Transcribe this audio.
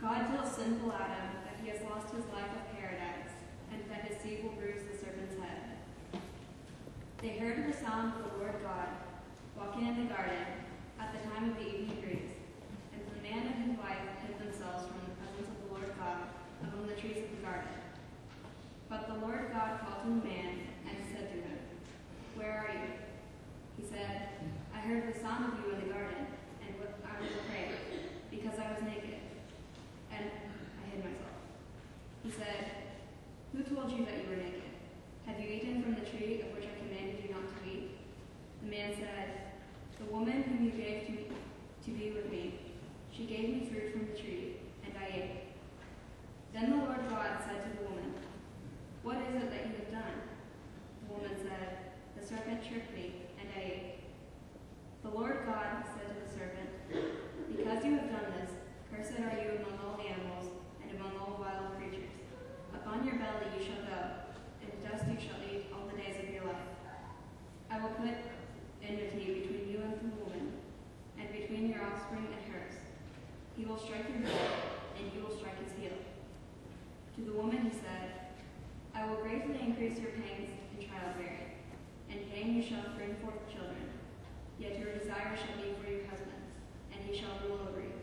God tells sinful Adam that he has lost his life of paradise, and that his seed will bruise the serpent's head. They heard the sound of the Lord God walking in the garden at the time of the evening breeze, and the man and his wife hid themselves from the presence of the Lord God among the trees of the garden. But the Lord God called to the man and said to him, "Where are you?" He said, "I heard the sound of you in the garden, and I was afraid, because I was naked, and I hid myself." He said, "Who told you that you were naked? Have you eaten from the tree of which I commanded you not to eat?" The man said, "The woman whom you gave to me to be with me, she gave me fruit from the tree, and I ate." Then the Lord God said to the woman, "What is it that you have done?" The woman said, "The serpent tricked me, and I ate." The Lord God said to the serpent, "Because you have done this, cursed are you among all animals and among all wild creatures. Upon your belly you shall go, and dust you shall eat all the days of your life. I will put enmity between you and the woman, and between your offspring and hers. He will strike your head, and you will strike his heel." To the woman he said, "I will greatly increase your pangs in childbearing. In pain you shall bring forth children. Yet your desire shall be for your husband, and he shall rule over you."